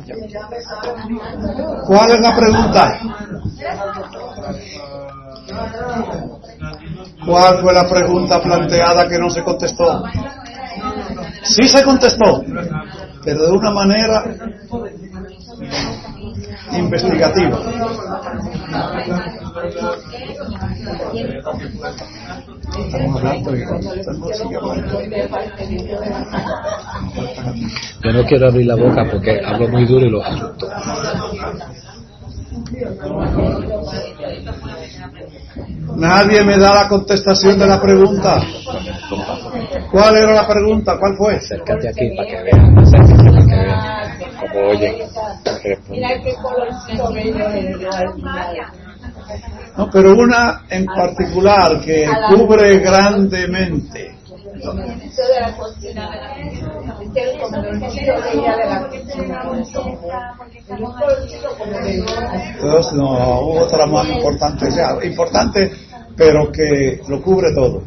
¿Cuál es la pregunta? ¿Cuál fue la pregunta planteada que no se contestó? Sí se contestó, pero de una manera investigativa. Estamos hablando y yo no quiero abrir la boca porque hablo muy duro y los asusto. Nadie me da la contestación de la pregunta. ¿Cuál era la pregunta? ¿Cuál fue? Acércate aquí para que vean, acércate para que vean cómo oyen. No, pero una en particular que cubre grandemente. Entonces, no, otra más importante, o sea, importante, pero que lo cubre todo.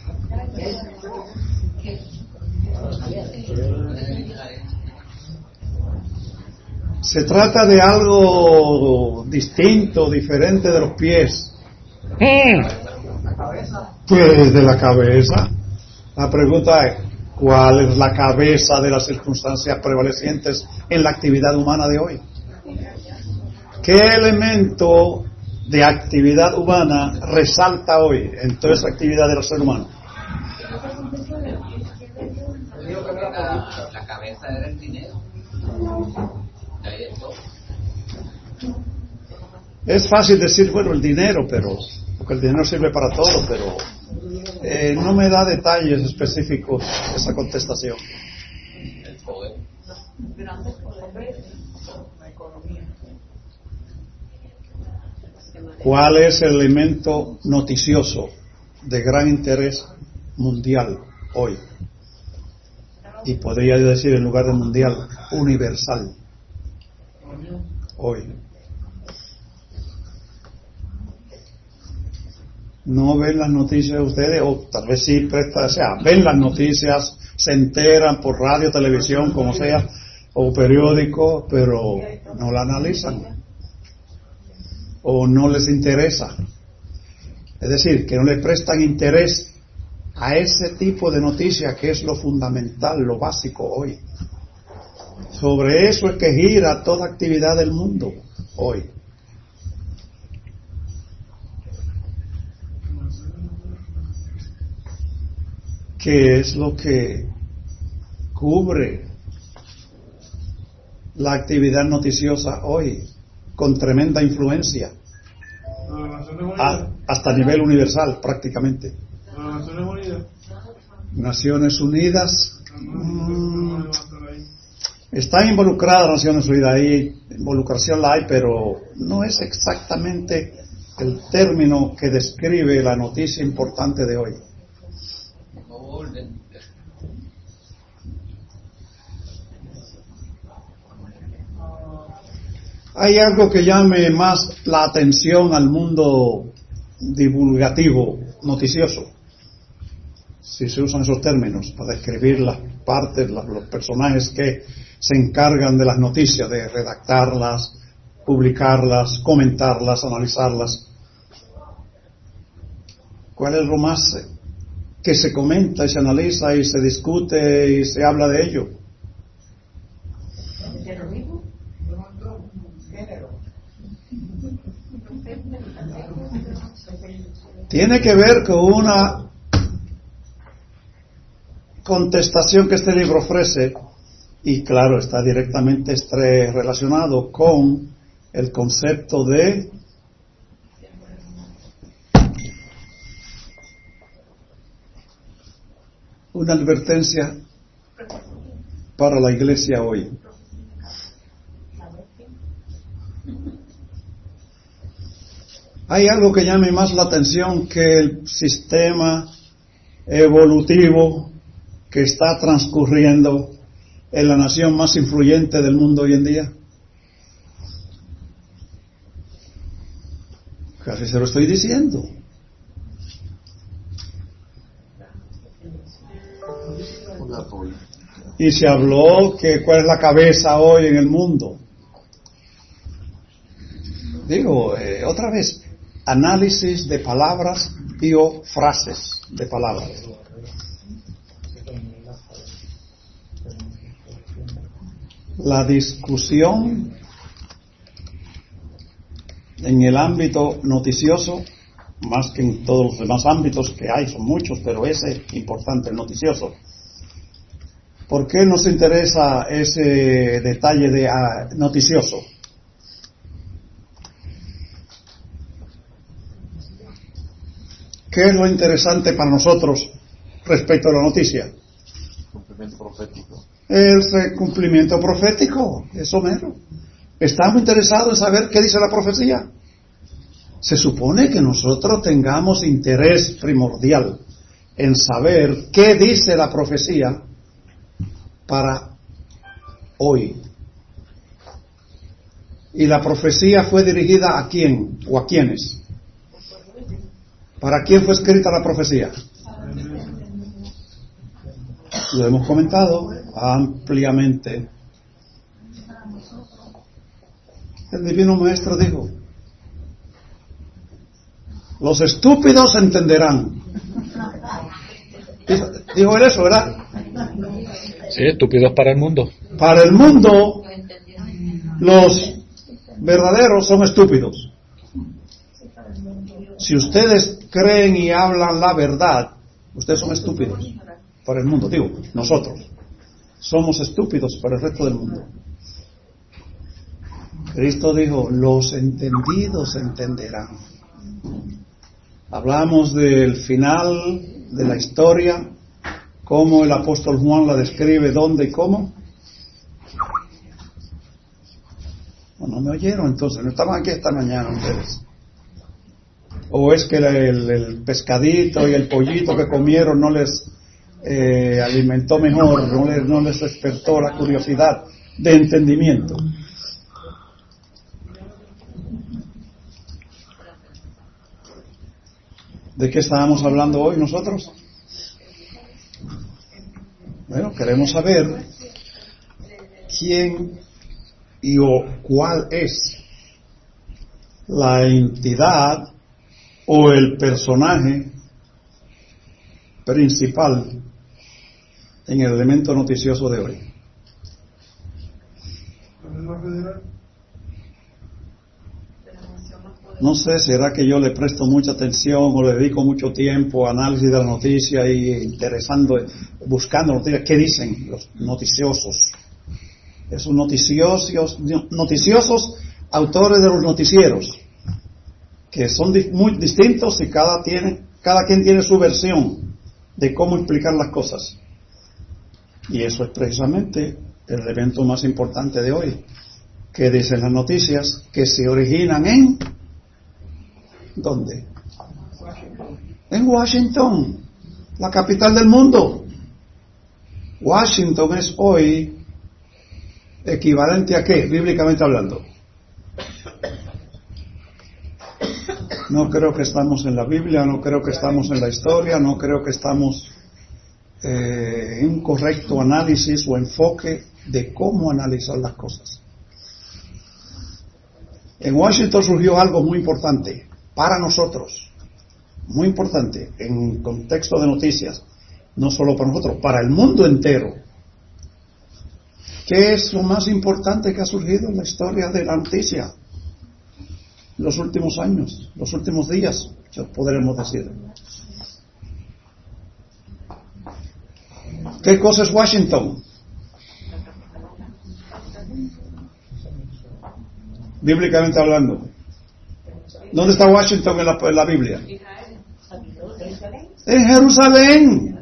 Se trata de algo distinto, diferente de los pies. Pues de la cabeza. La pregunta es, ¿cuál es la cabeza de las circunstancias prevalecientes en la actividad humana de hoy? ¿Qué elemento de actividad humana resalta hoy en toda esa actividad del ser humano? La cabeza era el dinero. Es fácil decir, bueno, el dinero, pero porque el dinero sirve para todo, pero no me da detalles específicos esa contestación. El poder. ¿Cuál es el elemento noticioso de gran interés mundial hoy? Y podría decir, en lugar de mundial, universal hoy. No ven las noticias ustedes, o tal vez sí ven las noticias, se enteran por radio, televisión, como sea, o periódico, pero no la analizan o no les interesa. Es decir, que no le prestan interés a ese tipo de noticias que es lo fundamental, lo básico hoy. Sobre eso es que gira toda actividad del mundo hoy. ¿Qué es lo que cubre la actividad noticiosa hoy con tremenda influencia? Hasta a nivel universal prácticamente. Naciones Unidas está involucrada Naciones Unidas, ahí involucración la hay, pero no es exactamente el término que describe la noticia importante de hoy. Hay algo que llame más la atención al mundo divulgativo, noticioso, si se usan esos términos para describir las partes, los personajes que se encargan de las noticias, de redactarlas, publicarlas, comentarlas, analizarlas. ¿Cuál es lo más que se comenta y se analiza y se discute y se habla de ello? Tiene que ver con una contestación que este libro ofrece y claro, está directamente relacionado con el concepto de una advertencia para la iglesia hoy. Hay algo que llame más la atención que el sistema evolutivo que está transcurriendo en la nación más influyente del mundo hoy en día. Casi se lo estoy diciendo. Y se habló que cuál es la cabeza hoy en el mundo. Otra vez, análisis de palabras y o frases de palabras. La discusión en el ámbito noticioso, más que en todos los demás ámbitos que hay, son muchos, pero ese es importante, el noticioso. ¿Por qué nos interesa ese detalle de noticioso? ¿Qué es lo interesante para nosotros respecto a la noticia? Cumplimiento profético. El cumplimiento profético, eso mero. Estamos interesados en saber qué dice la profecía. Se supone que nosotros tengamos interés primordial en saber qué dice la profecía para hoy. ¿Y la profecía fue dirigida a quién o a quiénes? ¿Para quién fue escrita la profecía? Lo hemos comentado ampliamente. El Divino Maestro dijo: los estúpidos entenderán. Dijo él eso, ¿verdad? Sí, estúpidos para el mundo. Para el mundo, los verdaderos son estúpidos. Si ustedes creen y hablan la verdad, ustedes son estúpidos para el mundo. Digo, nosotros somos estúpidos para el resto del mundo. Cristo dijo: los entendidos entenderán. Hablamos del final de la historia, cómo el apóstol Juan la describe, dónde y cómo. No me oyeron entonces, no estaban aquí esta mañana ustedes. ¿O es que el pescadito y el pollito que comieron no les alimentó mejor, no les despertó la curiosidad de entendimiento? ¿De qué estábamos hablando hoy nosotros? Bueno, queremos saber quién y o cuál es la entidad o el personaje principal en el elemento noticioso de hoy. No sé, será que yo le presto mucha atención o le dedico mucho tiempo a análisis de la noticia y buscando noticias. ¿Qué dicen los noticiosos? Esos noticiosos autores de los noticieros, que son muy distintos y cada quien tiene su versión de cómo explicar las cosas. Y eso es precisamente el evento más importante de hoy, que dicen las noticias que se originan en ¿dónde? En Washington, la capital del mundo. Washington es hoy equivalente a ¿qué? Bíblicamente hablando. No creo que estamos en la Biblia, no creo que estamos en la historia, no creo que estamos en un correcto análisis o enfoque de cómo analizar las cosas. En Washington surgió algo muy importante para nosotros, muy importante en contexto de noticias, no solo para nosotros, para el mundo entero. ¿Qué es lo más importante que ha surgido en la historia de la noticia? Los últimos años, los últimos días, podremos decir. ¿Qué cosa es Washington? Bíblicamente hablando. ¿Dónde está Washington en la Biblia? En Jerusalén.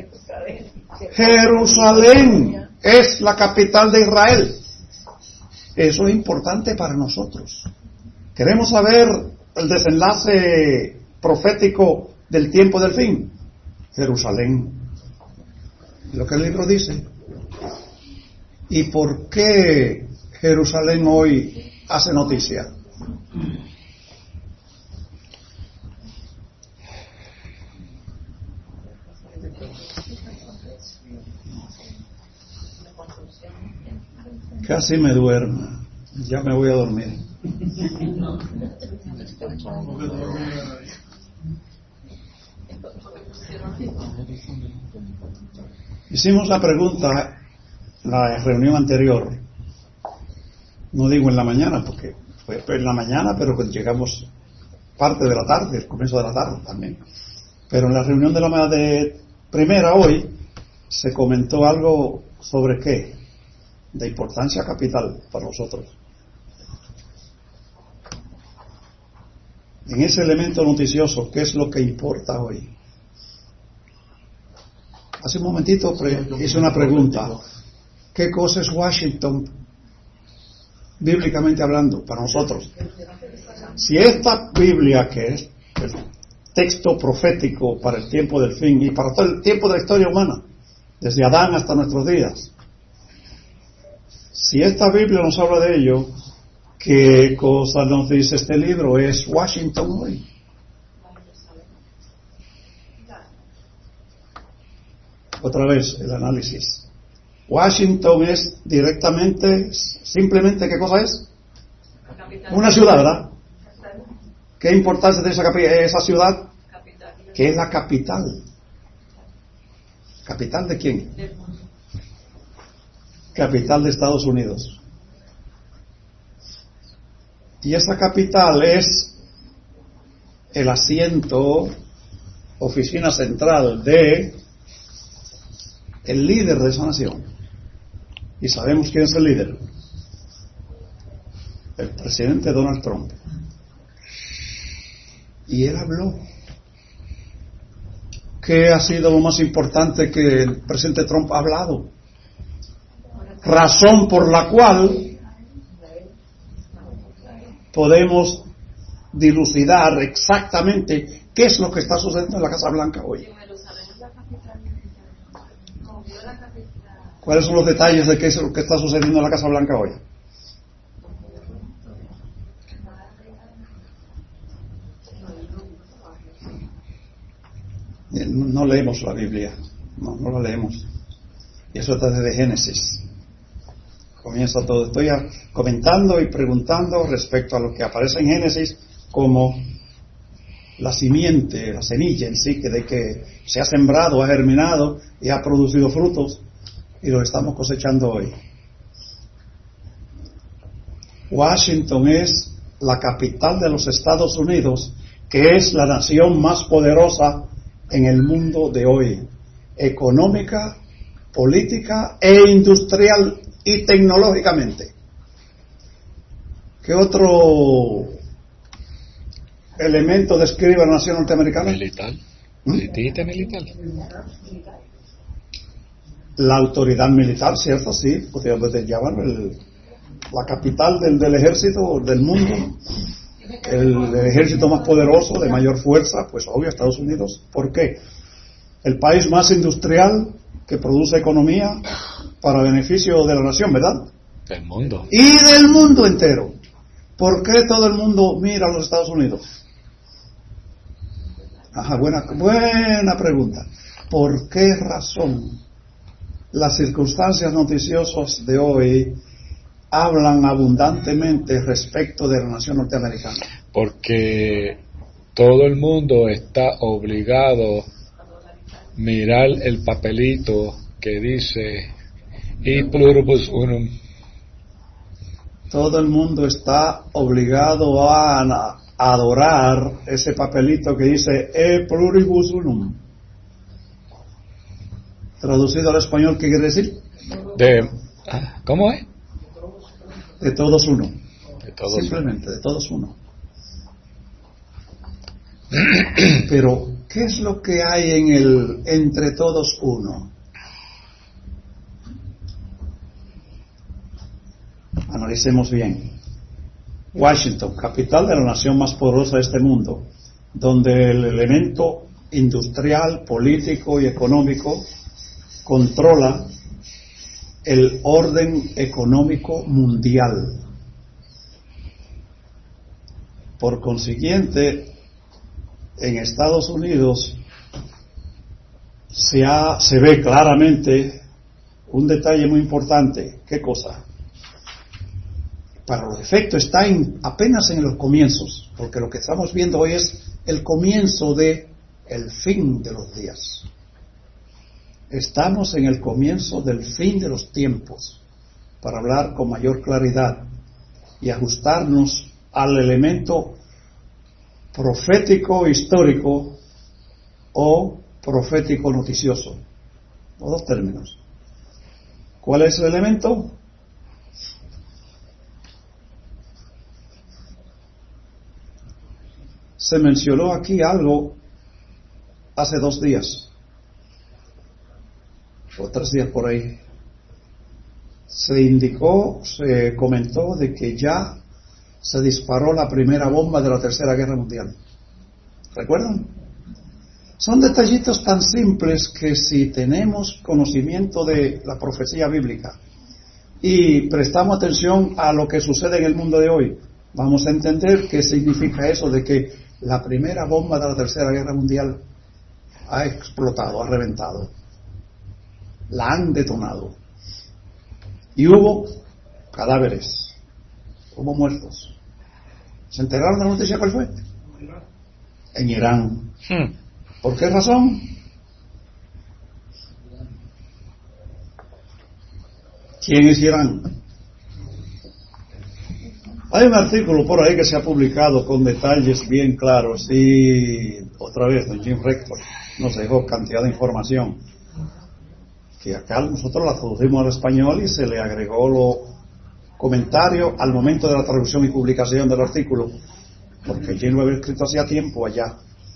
Jerusalén es la capital de Israel. Eso es importante para nosotros. Queremos saber el desenlace profético del tiempo del fin. Jerusalén. Lo que el libro dice. ¿Y por qué Jerusalén hoy hace noticia? Casi me duermo. Ya me voy a dormir. Hicimos la pregunta en la reunión anterior. No digo en la mañana, porque fue en la mañana, pero llegamos parte de la tarde, el comienzo de la tarde también. Pero en la reunión de primera hoy se comentó algo sobre qué, de importancia capital para nosotros. En ese elemento noticioso, ¿qué es lo que importa hoy? Hace un momentito hice una pregunta. ¿Qué cosa es Washington, bíblicamente hablando, para nosotros? Si esta Biblia, que es el texto profético para el tiempo del fin y para todo el tiempo de la historia humana, desde Adán hasta nuestros días, si esta Biblia nos habla de ello, ¿qué cosa nos dice este libro? Es Washington hoy. Otra vez el análisis. Washington es directamente, simplemente, ¿qué cosa es? Una ciudad, ¿verdad? ¿Qué importancia tiene esa ciudad? Que es la capital. ¿Capital de quién? Capital de Estados Unidos. Y esa capital es el asiento, oficina central de el líder de esa nación. Y sabemos quién es el líder. El presidente Donald Trump. Y él habló. ¿Qué ha sido lo más importante que el presidente Trump ha hablado? Razón por la cual podemos dilucidar exactamente qué es lo que está sucediendo en la Casa Blanca hoy. ¿Cuáles son los detalles de qué es lo que está sucediendo en la Casa Blanca hoy? No leemos la Biblia, no la leemos. Y eso está desde Génesis. Comienza todo. Estoy comentando y preguntando respecto a lo que aparece en Génesis como la simiente, la semilla en sí, que de que se ha sembrado, ha germinado y ha producido frutos, y lo estamos cosechando hoy. Washington es la capital de los Estados Unidos, que es la nación más poderosa en el mundo de hoy, económica, política e industrial y tecnológicamente. ¿Qué otro elemento describe a la nación norteamericana? Militar. Dijiste militar. La autoridad militar, ¿cierto? Sí, podríamos llamar la capital del ejército del mundo, el ejército más poderoso, de mayor fuerza, pues obvio, Estados Unidos. ¿Por qué? El país más industrial, que produce economía para beneficio de la nación, ¿verdad? Del mundo. Y del mundo entero. ¿Por qué todo el mundo mira a los Estados Unidos? Ajá, buena pregunta. ¿Por qué razón las circunstancias noticiosas de hoy hablan abundantemente respecto de la nación norteamericana? Porque todo el mundo está obligado a mirar el papelito que dice "E pluribus unum". Todo el mundo está obligado a adorar ese papelito que dice "E pluribus unum". Traducido al español, ¿qué quiere decir? ¿Cómo es? De todos uno. De todos. Simplemente, de todos uno. Pero, ¿qué es lo que hay en el entre todos uno? Analicemos bien. Washington, capital de la nación más poderosa de este mundo, donde el elemento industrial, político y económico controla el orden económico mundial. Por consiguiente, en Estados Unidos se ve claramente un detalle muy importante. ¿Qué cosa? para los efectos está apenas en los comienzos, porque lo que estamos viendo hoy es el comienzo de el fin de los días. Estamos en el comienzo del fin de los tiempos, para hablar con mayor claridad y ajustarnos al elemento profético histórico o profético noticioso. Los dos términos. ¿Cuál es el elemento? Se mencionó aquí algo hace 2 días o 3 días por ahí. Se indicó, se comentó de que ya se disparó la primera bomba de la Tercera Guerra Mundial. ¿Recuerdan? Son detallitos tan simples que si tenemos conocimiento de la profecía bíblica y prestamos atención a lo que sucede en el mundo de hoy, vamos a entender qué significa eso de que la primera bomba de la Tercera Guerra Mundial ha explotado, ha reventado. La han detonado. Y hubo cadáveres, hubo muertos. ¿Se enteraron de la noticia cuál fue? En Irán. ¿Por qué razón? ¿Quién es Irán? Hay un artículo por ahí que se ha publicado con detalles bien claros y otra vez don Jim Rector nos dejó cantidad de información que acá nosotros la traducimos al español y se le agregó los comentarios al momento de la traducción y publicación del artículo, porque Jim lo había escrito hacía tiempo allá.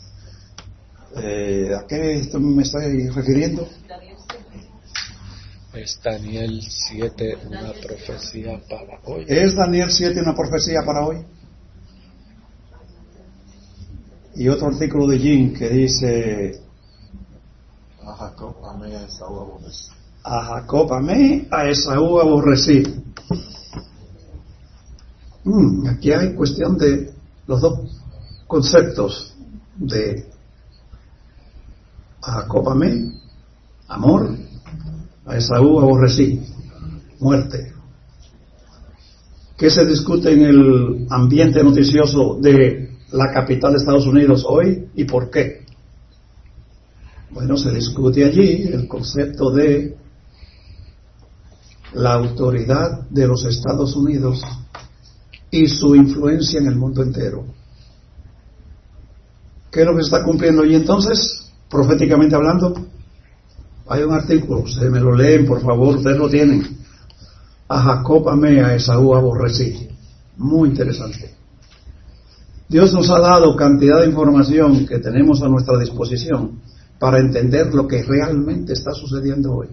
¿A qué me estoy refiriendo? Es Daniel 7, una profecía para hoy. ¿Es Daniel 7 una profecía para hoy? Y otro artículo de Jim que dice: A Jacob amé, a Esaú aborrecí. A Jacob amé, a Esaú aborrecí. Aquí hay cuestión de los dos conceptos de a Jacob amé, amor, a Esaú aborrecí, muerte. ¿Qué se discute en el ambiente noticioso de la capital de Estados Unidos hoy y por qué? Bueno, se discute allí el concepto de la autoridad de los Estados Unidos y su influencia en el mundo entero. ¿Qué es lo que se está cumpliendo? Y entonces, proféticamente hablando, hay un artículo, se me lo leen, por favor, ustedes lo tienen. A Jacob amé, a Esaú aborrecí. Muy interesante. Dios nos ha dado cantidad de información que tenemos a nuestra disposición para entender lo que realmente está sucediendo hoy.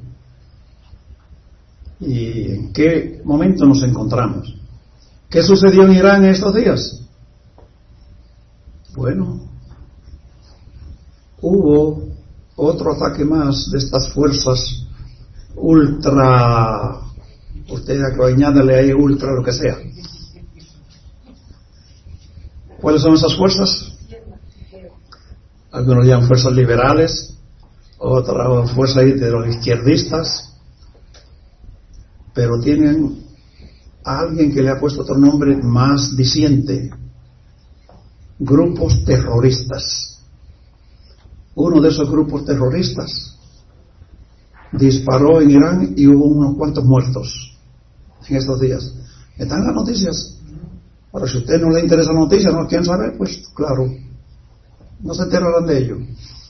¿Y en qué momento nos encontramos? ¿Qué sucedió en Irán en estos días? Bueno, hubo otro ataque más de estas fuerzas ultra, usted añádale ahí ultra lo que sea. ¿Cuáles son esas fuerzas? Algunos llaman fuerzas liberales, otras fuerzas de los izquierdistas, pero tienen a alguien que le ha puesto otro nombre más diciente: grupos terroristas. Uno de esos grupos terroristas disparó en Irán y hubo unos cuantos muertos en estos días. Están en las noticias. Ahora, si a usted no le interesa la noticia, no quieren saber, pues claro, no se enterarán de ello.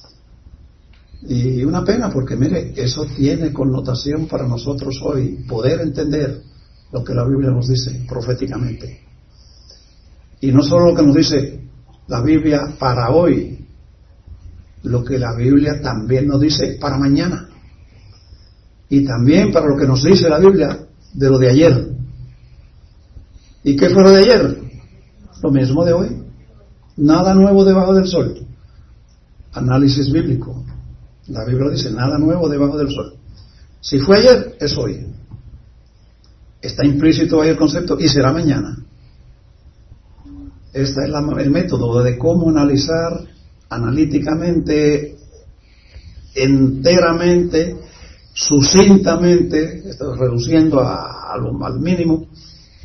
Y una pena, porque mire, eso tiene connotación para nosotros hoy, poder entender lo que la Biblia nos dice proféticamente. Y no solo lo que nos dice la Biblia para hoy, lo que la Biblia también nos dice para mañana. Y también para lo que nos dice la Biblia de lo de ayer. ¿Y qué fue lo de ayer? Lo mismo de hoy. Nada nuevo debajo del sol. Análisis bíblico. La Biblia dice nada nuevo debajo del sol. Si fue ayer, es hoy. Está implícito ahí el concepto y será mañana. Este es el método de cómo analizar analíticamente, enteramente, sucintamente, reduciendo al mínimo,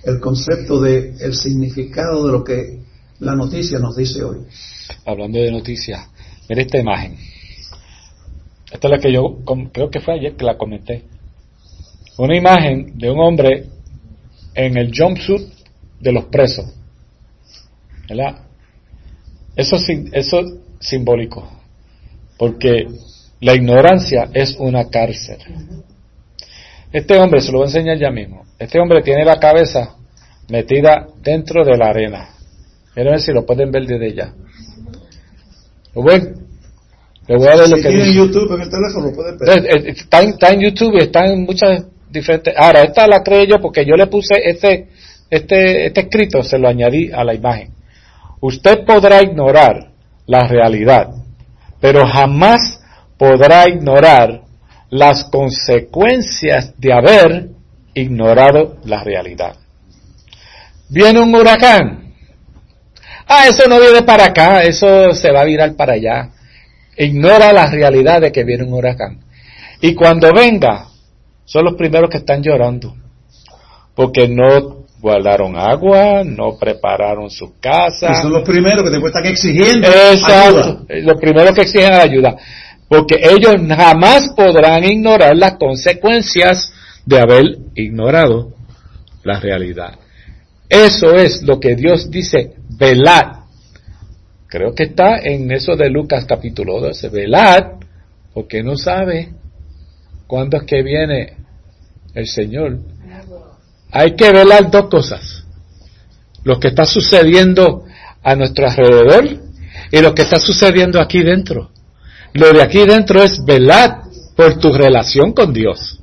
el concepto de el significado de lo que la noticia nos dice hoy. Hablando de noticias, mira esta imagen. Esta es la que yo creo que fue ayer que la comenté. Una imagen de un hombre en el jumpsuit de los presos, ¿verdad? Eso es simbólico, porque la ignorancia es una cárcel. Este hombre, se lo voy a enseñar ya mismo, este hombre tiene la cabeza metida dentro de la arena. Miren a ver si lo pueden ver desde ya. ¿Lo ven? Le voy a ver lo que tiene dice. YouTube en el teléfono, lo pueden ver. Está en YouTube y está en muchas diferentes. Ahora, esta la creé yo porque yo le puse este escrito, se lo añadí a la imagen. Usted podrá ignorar la realidad, pero jamás podrá ignorar las consecuencias de haber ignorado la realidad. Viene un huracán. Eso no viene para acá, eso se va a virar para allá. Ignora la realidad de que viene un huracán. Y cuando venga, son los primeros que están llorando, porque no guardaron agua, no prepararon sus casas. Y son los primeros que después están exigiendo Exacto, ayuda. los primeros que exigen ayuda, porque ellos jamás podrán ignorar las consecuencias de haber ignorado la realidad. Eso es lo que Dios dice, velad. Creo que está en eso de Lucas capítulo 12, velad, porque no sabe cuándo es que viene el Señor. Hay que velar dos cosas: lo que está sucediendo a nuestro alrededor y lo que está sucediendo aquí dentro. Lo de aquí dentro es velar por tu relación con Dios.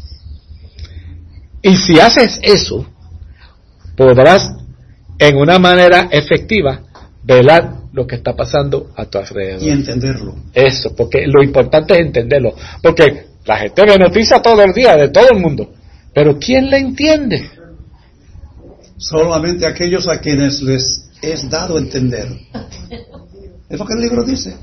Y si haces eso, podrás en una manera efectiva velar lo que está pasando a tu alrededor. Y entenderlo. Eso, porque lo importante es entenderlo. Porque la gente ve noticias todo el día de todo el mundo, pero ¿quién la entiende? Solamente aquellos a quienes les es dado entender. Es lo que el libro dice.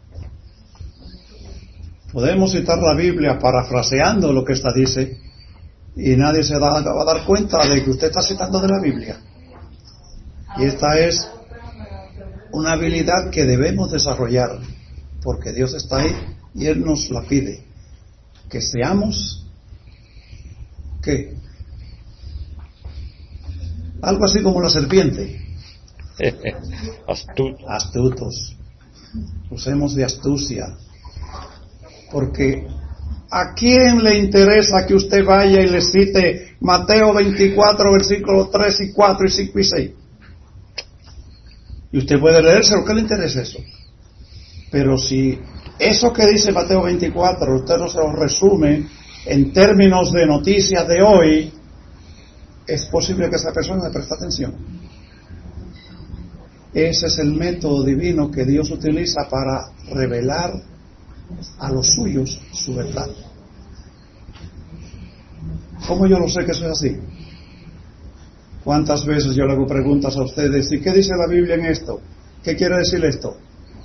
Podemos citar la Biblia parafraseando lo que esta dice, y nadie se va a dar cuenta de que usted está citando de la Biblia. Y esta es una habilidad que debemos desarrollar, porque Dios está ahí y Él nos la pide. Que seamos, ¿qué? Algo así como la serpiente. Astutos. Usemos de astucia. Porque ¿a quién le interesa que usted vaya y le cite Mateo 24, versículos 3 y 4 y 5 y 6? Y usted puede leerse, ¿qué le interesa eso? Pero si eso que dice Mateo 24, usted no se lo resume en términos de noticias de hoy, es posible que esa persona le preste atención. Ese es el método divino que Dios utiliza para revelar a los suyos su verdad. ¿Cómo yo lo sé que eso es así? ¿Cuántas veces yo le hago preguntas a ustedes? ¿Y qué dice la Biblia en esto? ¿Qué quiere decir esto?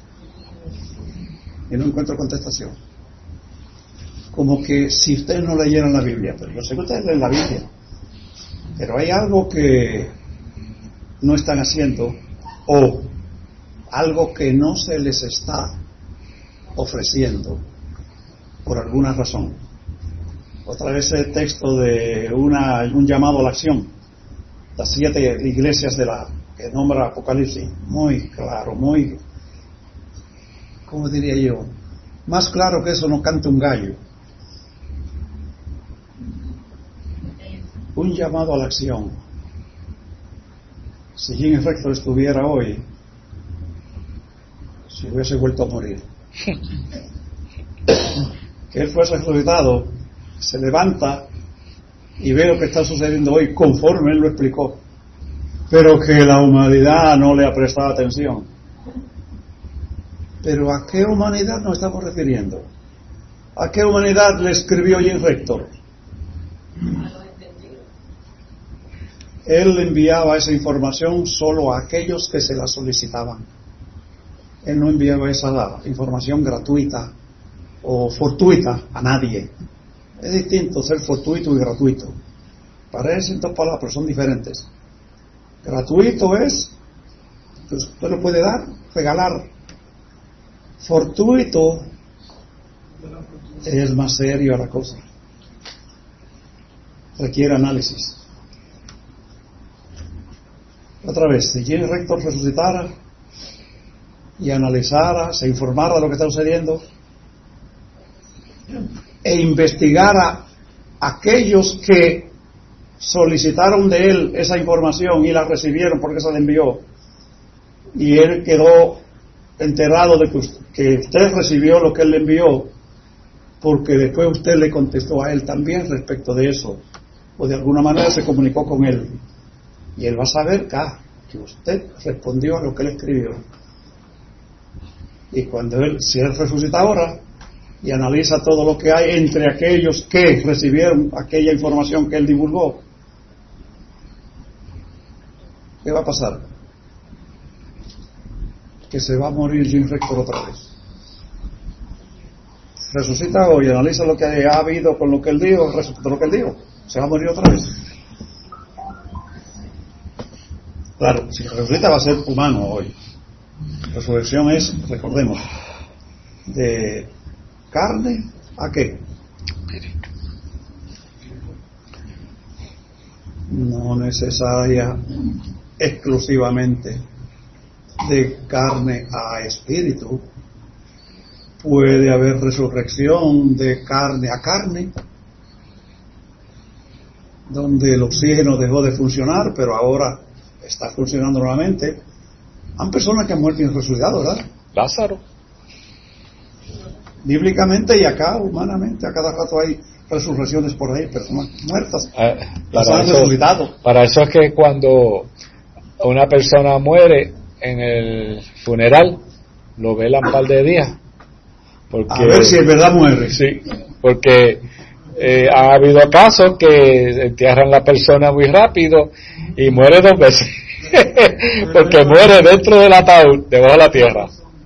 Y no encuentro contestación. Como que si ustedes no leyeran la Biblia. Pero yo sé que ustedes leen la Biblia, pero hay algo que no están haciendo, o algo que no se les está ofreciendo por alguna razón. Otra vez el texto de un llamado a la acción, las 7 iglesias que nombra Apocalipsis, muy claro, muy, ¿cómo diría yo? Más claro que eso no canta un gallo. Un llamado a la acción. Si Jim Rector estuviera hoy, se hubiese vuelto a morir. Que él fuese resucitado, se levanta y ve lo que está sucediendo hoy conforme él lo explicó, pero que la humanidad no le ha prestado atención. Pero ¿a qué humanidad nos estamos refiriendo? ¿A qué humanidad le escribió Jim Rector? Él enviaba esa información solo a aquellos que se la solicitaban. Él no enviaba esa información gratuita o fortuita a nadie. Es distinto ser fortuito y gratuito. Parecen dos palabras, pero son diferentes. Gratuito es, pues usted lo puede dar, regalar. Fortuito es más serio la cosa. Requiere análisis. Otra vez, si Jim Rector resucitara y analizara, se informara de lo que está sucediendo e investigara aquellos que solicitaron de él esa información y la recibieron porque se la envió, y él quedó enterado de que usted recibió lo que él le envió, porque después usted le contestó a él también respecto de eso, o de alguna manera se comunicó con él, y él va a saber que usted respondió a lo que él escribió. Y cuando si él resucita ahora y analiza todo lo que hay entre aquellos que recibieron aquella información que él divulgó, ¿qué va a pasar? Que se va a morir Jim Rector otra vez. Resucita hoy, analiza lo que ha habido con lo que él dijo, respecto a lo que él dijo, se va a morir otra vez. Claro, si resucita va a ser humano hoy. Resurrección es, recordemos, de carne a qué? No necesaria exclusivamente de carne a espíritu. Puede haber resurrección de carne a carne, donde el oxígeno dejó de funcionar, pero ahora está funcionando nuevamente. Hay personas que han muerto y han resucitado, ¿verdad? Lázaro. Bíblicamente y acá, humanamente, a cada rato hay resurrecciones por ahí, personas muertas, las han resucitado. Para eso es que cuando una persona muere en el funeral, lo velan un par de días. Porque, a ver si es verdad muere. Sí, porque ha habido casos que entierran a la persona muy rápido y muere 2 veces. Porque muere dentro del ataúd, debajo de la tierra.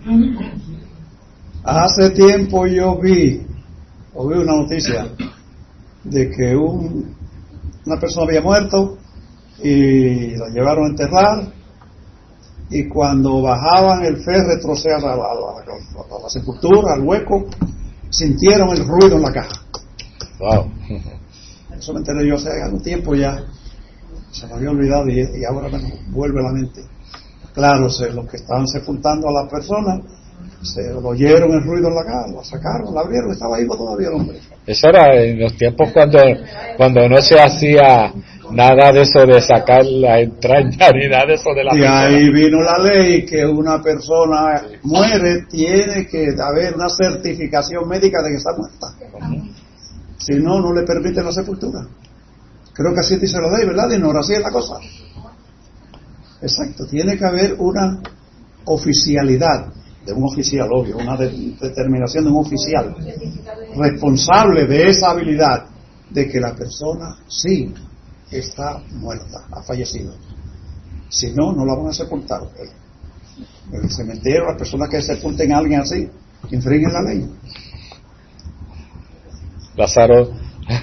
Hace tiempo yo vi una noticia de que una persona había muerto y la llevaron a enterrar, y cuando bajaban el féretro, o sea, a la sepultura, al hueco, sintieron el ruido en la caja. Wow. Eso me enteré yo hace algún tiempo ya. Se me había olvidado y ahora me vuelve a la mente. Claro, los que estaban sepultando a las personas se oyeron el ruido en la caja, la sacaron, la abrieron, estaba vivo todavía el hombre. Eso era en los tiempos cuando no se hacía nada de eso de sacar la entraña ni nada de eso de la y persona. Ahí vino la ley que una persona muere, tiene que haber una certificación médica de que está muerta. Si no, no le permiten la sepultura. Creo que así dice la ley, ¿verdad? Y no, así es la cosa. Exacto, tiene que haber una oficialidad de un oficial, obvio, una determinación de un oficial responsable de esa habilidad de que la persona sí está muerta, ha fallecido. Si no, no la van a sepultar. El cementerio, las personas que sepulten a alguien así, infringen la ley. Lázaro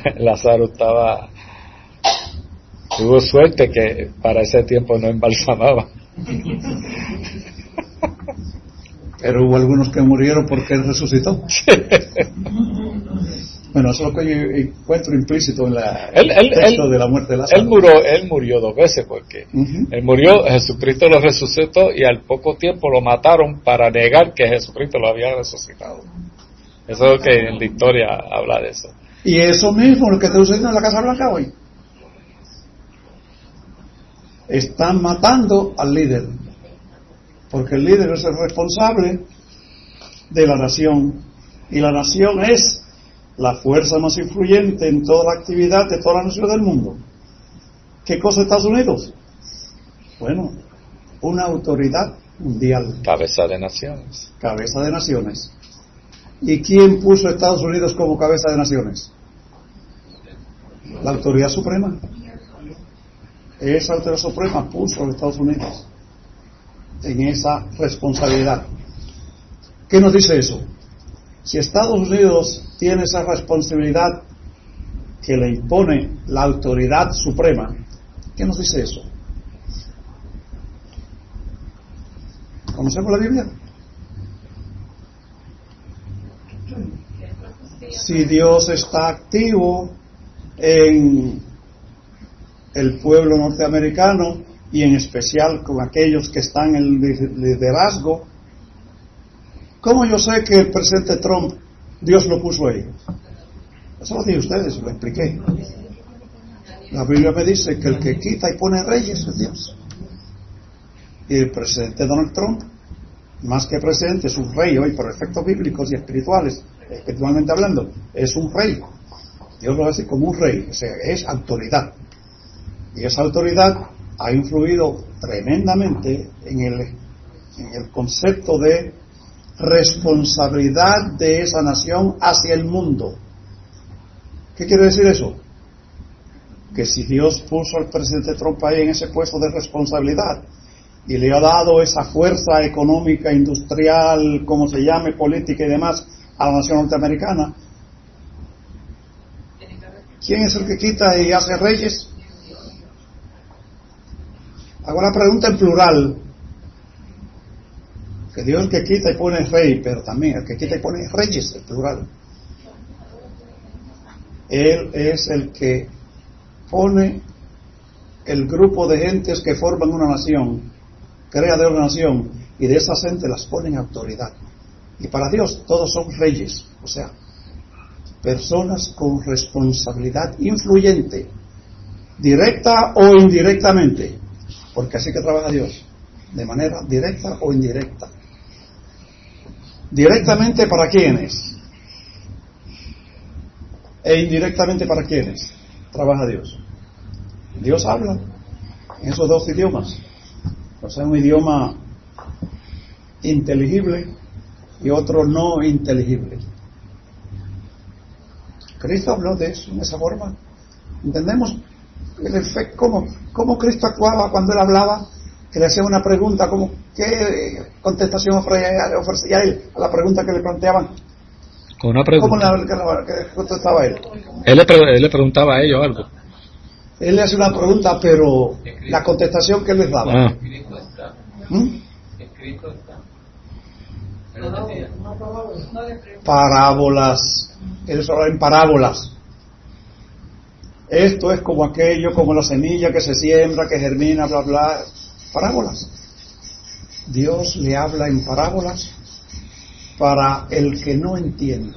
tuvo suerte que para ese tiempo no embalsamaba. Pero hubo algunos que murieron porque él resucitó. Bueno, eso es lo que yo encuentro implícito en el texto de la muerte de Lázaro. Él murió 2 veces porque él murió, Jesucristo lo resucitó y al poco tiempo lo mataron para negar que Jesucristo lo había resucitado. Eso es lo que en la historia habla de eso. Y eso mismo lo que está sucediendo en la Casa Blanca hoy. Están matando al líder, porque el líder es el responsable de la nación, y la nación es la fuerza más influyente en toda la actividad de todas las naciones del mundo. ¿Qué cosa es Estados Unidos? Bueno, una autoridad mundial. Cabeza de naciones. Cabeza de naciones. ¿Y quién puso a Estados Unidos como cabeza de naciones? La autoridad suprema. Esa autoridad suprema puso a los Estados Unidos en esa responsabilidad. ¿Qué nos dice eso? Si Estados Unidos tiene esa responsabilidad que le impone la autoridad suprema. ¿Qué nos dice eso? ¿Conocemos la Biblia? Si Dios está activo en el pueblo norteamericano y en especial con aquellos que están en el liderazgo, ¿cómo yo sé que el presidente Trump, Dios lo puso ahí? Eso lo dije ustedes, lo expliqué. La Biblia me dice que el que quita y pone reyes es Dios. Y el presidente Donald Trump, más que presidente, es un rey hoy por efectos bíblicos y espirituales, espiritualmente hablando, es un rey. Dios lo hace como un rey, o sea, es autoridad. Y esa autoridad ha influido tremendamente en el concepto de responsabilidad de esa nación hacia el mundo. ¿Qué quiere decir eso? Que si Dios puso al presidente Trump ahí en ese puesto de responsabilidad y le ha dado esa fuerza económica, industrial, como se llame, política y demás a la nación norteamericana, ¿quién es el que quita y hace reyes? Hago la pregunta en plural, que Dios el que quita y pone rey, pero también el que quita y pone reyes, en plural. Él es el que pone el grupo de gentes que forman una nación, crea de una nación, y de esas gentes las pone en autoridad. Y para Dios todos son reyes, o sea, personas con responsabilidad influyente, directa o indirectamente, porque así que trabaja Dios, de manera directa o indirecta. Directamente para quiénes e indirectamente para quiénes trabaja Dios. Dios habla en esos dos idiomas, o sea, un idioma inteligible y otro no inteligible. Cristo habló de eso, en esa forma. ¿Entendemos el efecto, cómo Cristo actuaba cuando Él hablaba? Que le hacía una pregunta, ¿qué contestación ofrecía Él a la pregunta que le planteaban? Con una pregunta. ¿Cómo que contestaba Él? Él le preguntaba a ellos algo. Él le hace una pregunta, pero la contestación que Él les daba. Escrito está. Parábolas. Él se habla en parábolas. Esto es como aquello, como la semilla que se siembra, que germina, bla, bla. Parábolas. Dios le habla en parábolas para el que no entiende.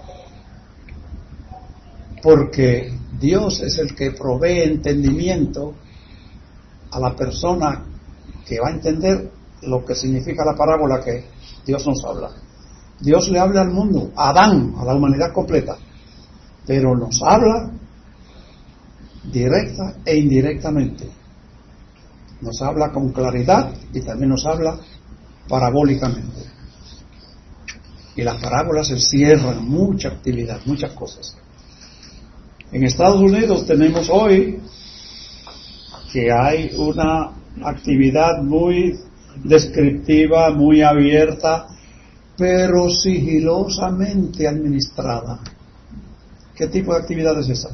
Porque Dios es el que provee entendimiento a la persona que va a entender lo que significa la parábola que Dios nos habla. Dios le habla al mundo, a Adán, a la humanidad completa, pero nos habla directa e indirectamente. Nos habla con claridad y también nos habla parabólicamente. Y las parábolas encierran mucha actividad, muchas cosas. En Estados Unidos tenemos hoy que hay una actividad muy descriptiva, muy abierta, pero sigilosamente administrada. ¿Qué tipo de actividad es esa?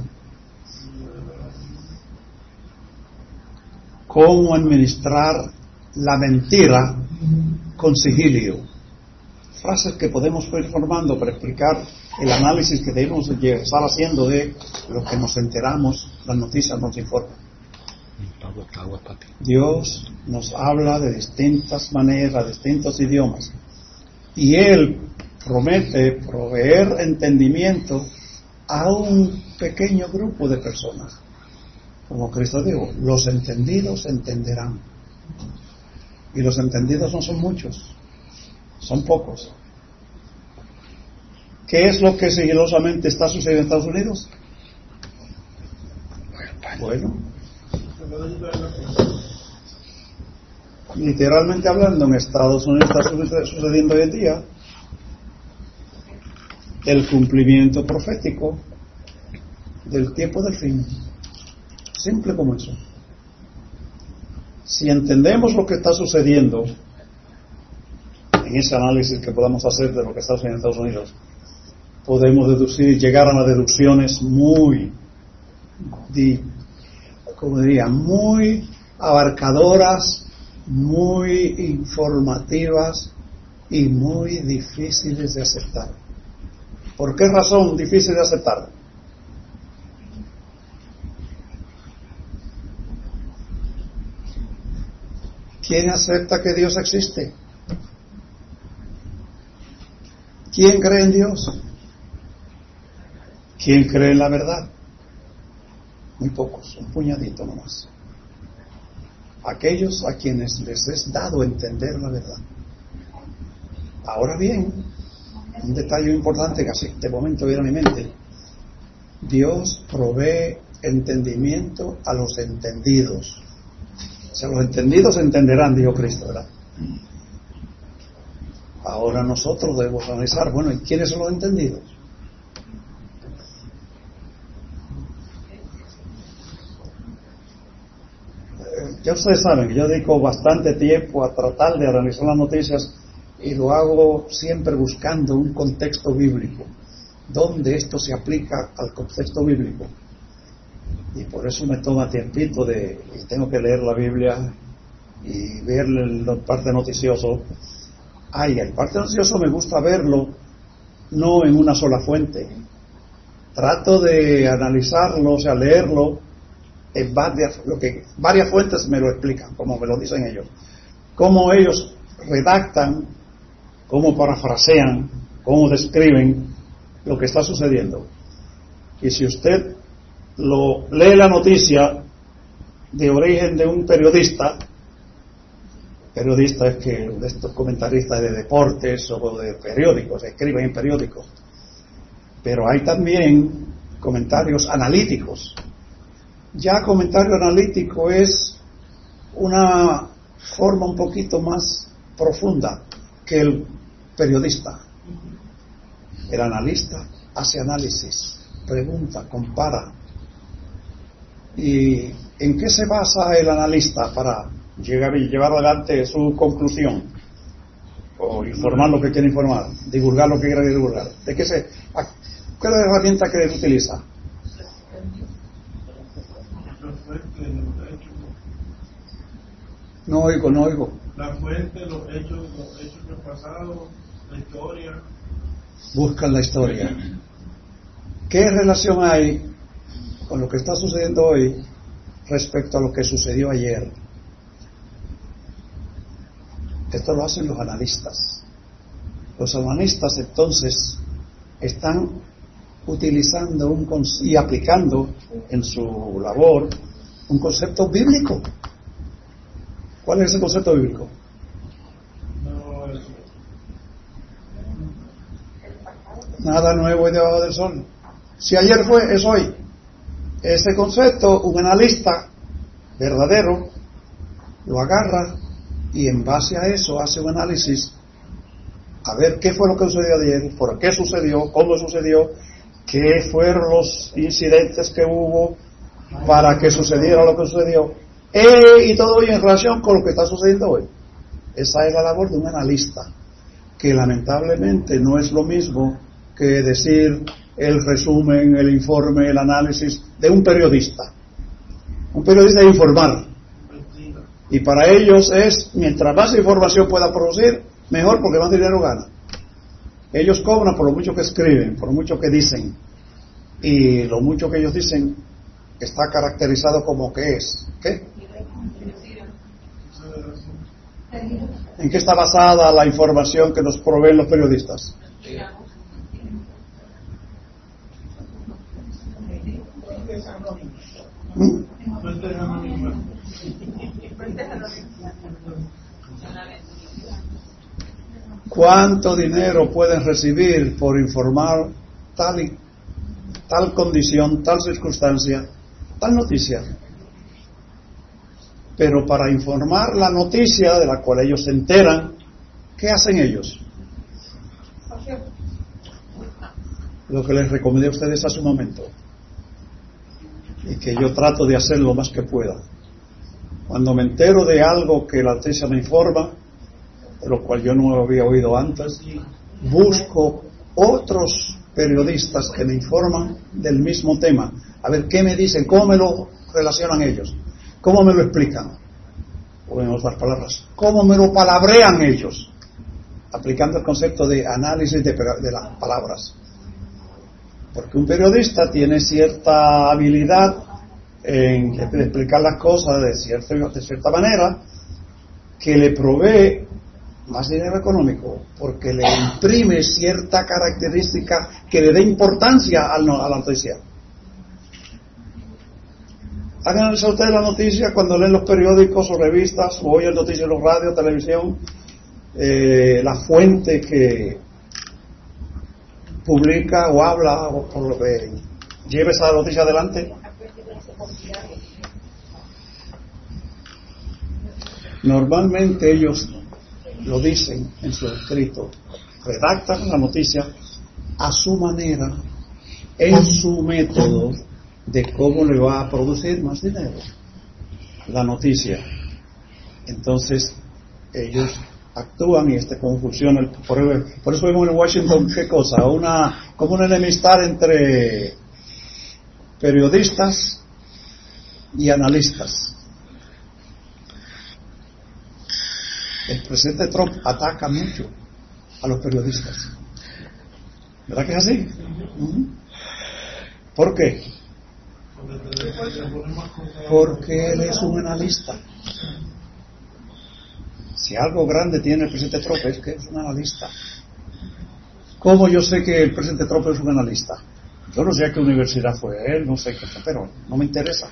¿Cómo administrar la mentira con sigilio? Frases que podemos ir formando para explicar el análisis que debemos estar haciendo de lo que nos enteramos, las noticias nos informan. Dios nos habla de distintas maneras, distintos idiomas, y Él promete proveer entendimiento a un pequeño grupo de personas. Como Cristo dijo, los entendidos entenderán. Y los entendidos no son muchos, son pocos. ¿Qué es lo que sigilosamente está sucediendo en Estados Unidos? Bueno, literalmente hablando, en Estados Unidos está sucediendo hoy en día el cumplimiento profético del tiempo del fin. Simple como eso. Si entendemos lo que está sucediendo en ese análisis que podamos hacer de lo que está sucediendo en Estados Unidos, podemos deducir y llegar a las deducciones muy como diría, muy abarcadoras, muy informativas y muy difíciles de aceptar. ¿Por qué razón difícil de aceptar? ¿Quién acepta que Dios existe? ¿Quién cree en Dios? ¿Quién cree en la verdad? Muy pocos, un puñadito nomás. Aquellos a quienes les es dado entender la verdad. Ahora bien, un detalle importante que así de momento viene a mi mente: Dios provee entendimiento a los entendidos. O sea, los entendidos entenderán, dijo Cristo, ¿verdad? Ahora nosotros debemos analizar, bueno, ¿y quiénes son los entendidos? Ya ustedes saben que yo dedico bastante tiempo a tratar de analizar las noticias y lo hago siempre buscando un contexto bíblico, donde esto se aplica al contexto bíblico. Y por eso me toma tiempito y tengo que leer la Biblia y ver la parte noticioso. El parte noticioso me gusta verlo no en una sola fuente. Trato de analizarlo, o sea, leerlo en varias fuentes me lo explican, como me lo dicen ellos. Cómo ellos redactan, cómo parafrasean, cómo describen lo que está sucediendo. Y si usted lee la noticia de origen de un periodista es que de estos comentaristas de deportes o de periódicos, escriben en periódicos, pero hay también comentarios analíticos. Ya comentario analítico es una forma un poquito más profunda que el periodista. El analista hace análisis, pregunta, compara. ¿Y en qué se basa el analista para llevar adelante su conclusión? O informar lo que quiere informar, divulgar lo que quiere divulgar. ¿Cuál es la herramienta que él utiliza? No oigo. La fuente, los hechos del pasado, la historia. Buscan la historia. ¿Qué relación hay con lo que está sucediendo hoy respecto a lo que sucedió ayer? Esto lo hacen los analistas. Los analistas entonces están utilizando y aplicando en su labor un concepto bíblico. ¿Cuál es ese concepto bíblico? Nada nuevo y debajo del sol. Si ayer fue, es hoy. Ese concepto, un analista verdadero lo agarra y en base a eso hace un análisis a ver qué fue lo que sucedió ayer, por qué sucedió, cómo sucedió, qué fueron los incidentes que hubo para que sucediera lo que sucedió, y todo ello en relación con lo que está sucediendo hoy. Esa es la labor de un analista, que lamentablemente no es lo mismo que decir el resumen, el informe, el análisis de un periodista. Un periodista es informar, y para ellos es, mientras más información pueda producir, mejor, porque más dinero gana. Ellos cobran por lo mucho que escriben, por lo mucho que dicen, y lo mucho que ellos dicen está caracterizado como que es ¿qué? ¿En qué está basada la información que nos proveen los periodistas? ¿Cuánto dinero pueden recibir por informar tal condición, tal circunstancia, tal noticia? Pero para informar la noticia de la cual ellos se enteran, ¿qué hacen ellos? Lo que les recomendé a ustedes hace un momento, y que yo trato de hacer lo más que pueda. Cuando me entero de algo que la noticia me informa, de lo cual yo no había oído antes, busco otros periodistas que me informan del mismo tema, A ver qué me dicen, cómo me lo relacionan ellos, cómo me lo explican, o en otras palabras, cómo me lo palabrean ellos, aplicando el concepto de análisis de las palabras. Porque un periodista tiene cierta habilidad en explicar las cosas de cierta manera, que le provee más dinero económico, porque le imprime cierta característica que le dé importancia a la noticia. ¿Han analizado ustedes la noticia cuando leen los periódicos o revistas, o oyen noticias en los radios, televisión, la fuente que publica o habla, o por lo que lleva esa noticia adelante? Normalmente ellos lo dicen en su escrito, redactan la noticia a su manera, en su método de cómo le va a producir más dinero la noticia. Entonces ellos actúan y cómo funciona. Por eso vemos en Washington qué cosa, como una enemistad entre periodistas y analistas. El presidente Trump ataca mucho a los periodistas. ¿Verdad que es así? ¿Por qué? Porque él es un analista. Si algo grande tiene el presidente Trump es que es un analista. ¿Cómo yo sé que el presidente Trump es un analista? Yo no sé a qué universidad fue él, no sé qué fue, pero no me interesa.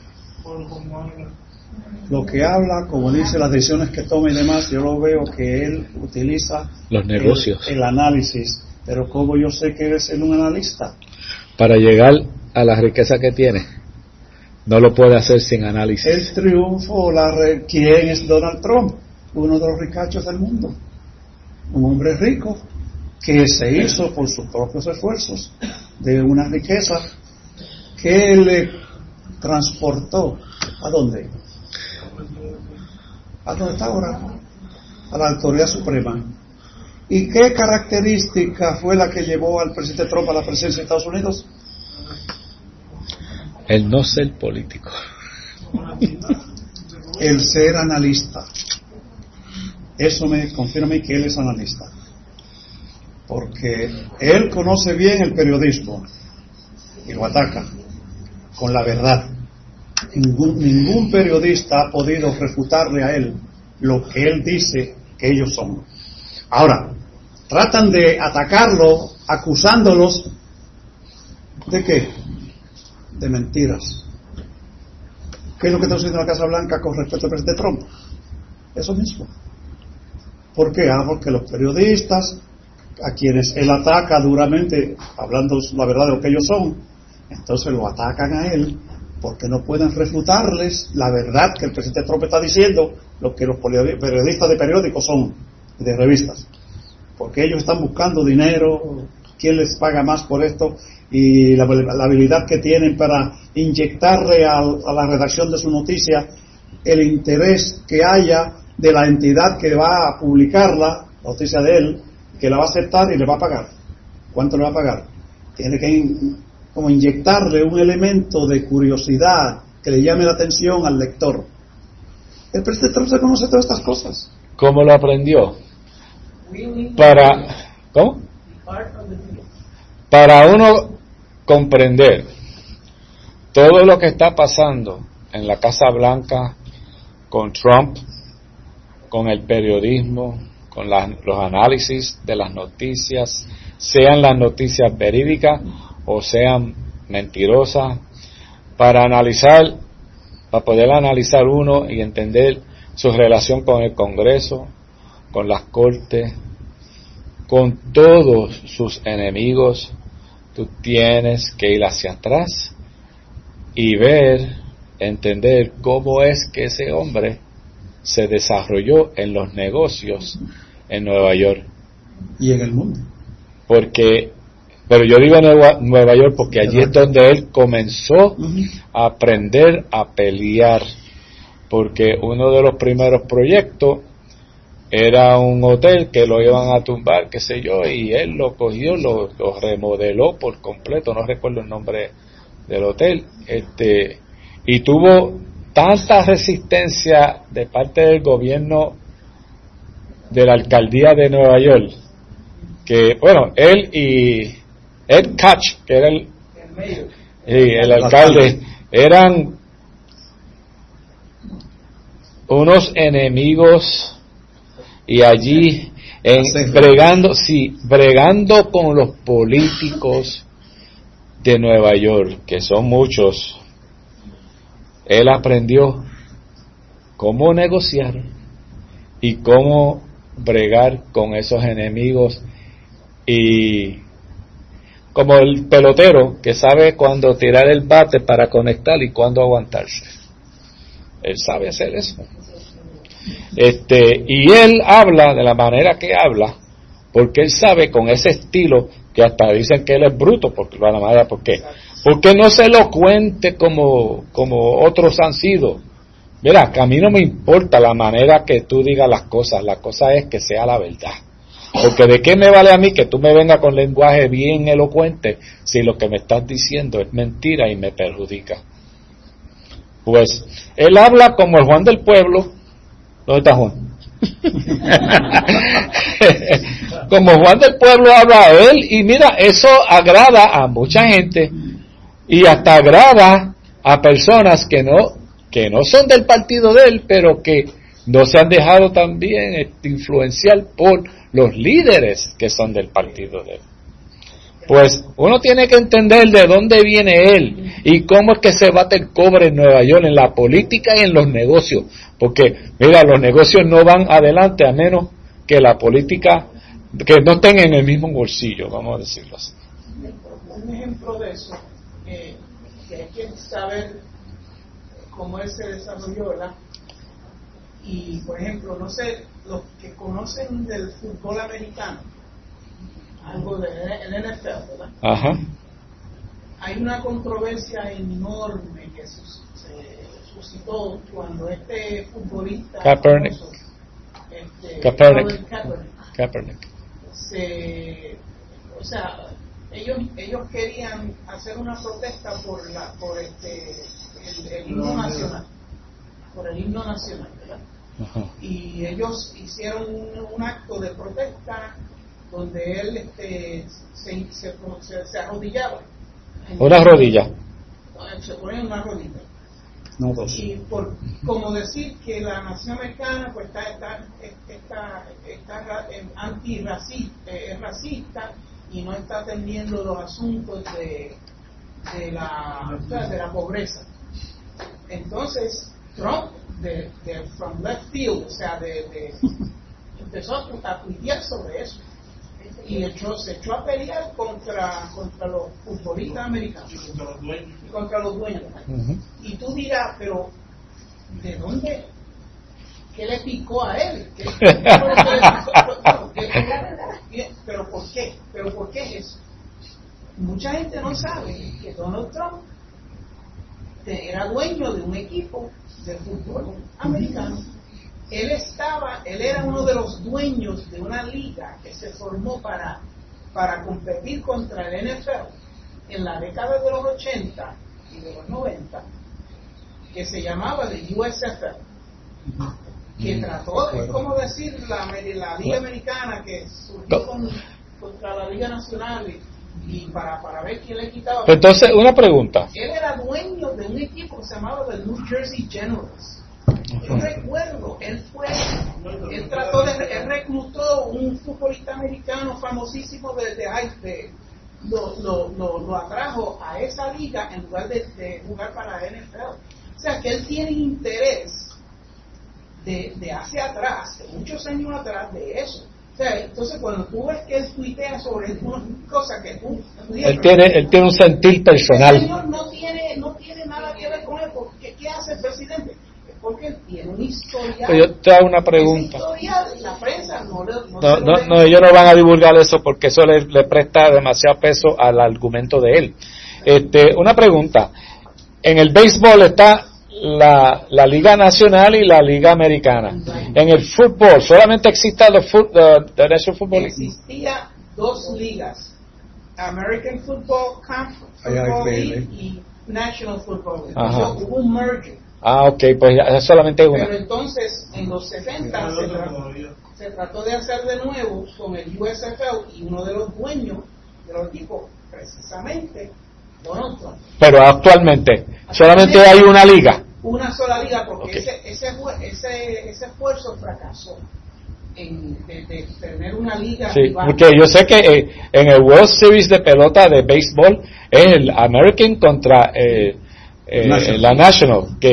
Lo que habla, como dice, las decisiones que toma y demás, yo lo veo que él utiliza los negocios, el análisis. Pero ¿cómo yo sé que es un analista? Para llegar a la riqueza que tiene, no lo puede hacer sin análisis. El triunfo, ¿quién es Donald Trump? Uno de los ricachos del mundo. Un hombre rico que se hizo por sus propios esfuerzos de una riqueza que le transportó ¿a dónde? ¿A dónde está ahora? A la autoridad suprema. ¿Y qué característica fue la que llevó al presidente Trump a la presidencia de Estados Unidos? El no ser político. El ser analista. Eso me confirma que él es analista. Porque él conoce bien el periodismo y lo ataca con la verdad. Ningún periodista ha podido refutarle a él lo que él dice que ellos son. Ahora, tratan de atacarlo acusándolos ¿de qué? De mentiras. ¿Qué es lo que está sucediendo en la Casa Blanca con respecto al presidente Trump? Eso mismo. ¿Por qué? Porque los periodistas, a quienes él ataca duramente, hablando la verdad de lo que ellos son, entonces lo atacan a él, porque no pueden refutarles la verdad que el presidente Trump está diciendo, lo que los periodistas de periódicos son, de revistas. Porque ellos están buscando dinero, quién les paga más por esto, y la habilidad que tienen para inyectarle a la redacción de su noticia el interés que haya de la entidad que va a publicarla, la noticia de él, que la va a aceptar y le va a pagar. ¿Cuánto le va a pagar? Tiene que como inyectarle un elemento de curiosidad que le llame la atención al lector. El presidente Trump se conoce todas estas cosas. ¿Cómo lo aprendió? ¿Cómo? Para uno comprender todo lo que está pasando en la Casa Blanca con Trump, con el periodismo, con los análisis de las noticias, sean las noticias verídicas o sean mentirosas, para poder analizar uno y entender su relación con el Congreso, con las Cortes, con todos sus enemigos. Tú tienes que ir hacia atrás y entender cómo es que ese hombre se desarrolló en los negocios en Nueva York. Y en el mundo. Pero yo digo Nueva York porque allí es donde él comenzó a aprender a pelear, porque uno de los primeros proyectos era un hotel que lo iban a tumbar, qué sé yo, y él lo cogió, lo remodeló por completo, no recuerdo el nombre del hotel, y tuvo tanta resistencia de parte del gobierno de la alcaldía de Nueva York, que bueno, él y Ed Koch, que era el alcalde, eran unos enemigos, y allí bregando con los políticos de Nueva York, que son muchos. Él aprendió cómo negociar y cómo bregar con esos enemigos, y como el pelotero que sabe cuándo tirar el bate para conectar y cuándo aguantarse. Él sabe hacer eso. Y él habla de la manera que habla, porque él sabe con ese estilo, que hasta dicen que él es bruto, porque la manera, ¿por qué? Porque no es elocuente como otros han sido. Mira, que a mí no me importa la manera que tú digas las cosas, la cosa es que sea la verdad. Porque de qué me vale a mí que tú me vengas con lenguaje bien elocuente si lo que me estás diciendo es mentira y me perjudica. Pues él habla como el Juan del pueblo. ¿Dónde está Juan? Como Juan del pueblo habla él, y mira, eso agrada a mucha gente, y hasta agrada a personas que no son del partido de él, pero que no se han dejado también influenciar por los líderes que son del partido de él. Pues uno tiene que entender de dónde viene él y cómo es que se bate el cobre en Nueva York, en la política y en los negocios, porque mira, los negocios no van adelante a menos que la política, que no estén en el mismo bolsillo, vamos a decirlo así. Un ejemplo de eso, que hay que saber cómo él se desarrolló, ¿verdad? Y por ejemplo, no sé, los que conocen del fútbol americano, algo del NFL, ¿verdad? Ajá. Hay una controversia enorme que se suscitó cuando este futbolista Kaepernick. Kaepernick. O sea, ellos querían hacer una protesta por el himno nacional, ¿verdad? Ajá. Y ellos hicieron un acto de protesta donde él se arrodillaba. Una rodilla. Se ponía en una rodilla. No, dos. Y como decir que la nación americana pues está antirracista, es racista y no está atendiendo los asuntos de la pobreza. Entonces Trump from left field, o sea, empezó a tuitear sobre eso y se echó a pelear contra los futbolistas americanos, contra los dueños. Uh-huh. Y tú dirás, pero ¿de dónde? ¿Qué le picó a él? ¿Pero por qué? ¿Pero por qué es eso? Mucha gente no sabe que Donald Trump era dueño de un equipo de fútbol americano. Él era uno de los dueños de una liga que se formó para competir contra el NFL en la década de los 80 y de los 90, que se llamaba the USFL, que trató, es como decir la liga americana que surgió contra la liga nacional y para ver quién le quitaba. Entonces, una pregunta. Él era dueño de un equipo que se llamaba the New Jersey Generals. Yo recuerdo, él reclutó un futbolista americano famosísimo desde Haití, lo atrajo a esa liga en lugar de jugar para la NFL. O sea que él tiene interés de hacia atrás, de muchos años atrás, de eso. O sea, entonces cuando tú ves que él tuitea sobre una cosa que tú... Él tiene un sentir personal. El señor no tiene nada que ver con él, porque ¿qué hace el presidente? Porque él tiene un historial. Pues yo te hago una pregunta. La prensa no, ellos no van a divulgar eso porque eso le presta demasiado peso al argumento de él. Una pregunta. En el béisbol está la Liga Nacional y la Liga Americana. En el fútbol, solamente existe la National Football League. Existía dos ligas, American Football League National Football League. Ajá. Hubo un merger. Ah, ok, pues ya solamente una. Pero entonces, en los 70 se trató de hacer de nuevo con el USFL y uno de los dueños de los equipos, precisamente, Donald Trump. Pero actualmente solamente hay una liga. Una sola liga, porque Okay. ese esfuerzo fracasó de tener una liga Sí, rival. porque yo sé que en el World Series de pelota de béisbol es el American contra National. la National, que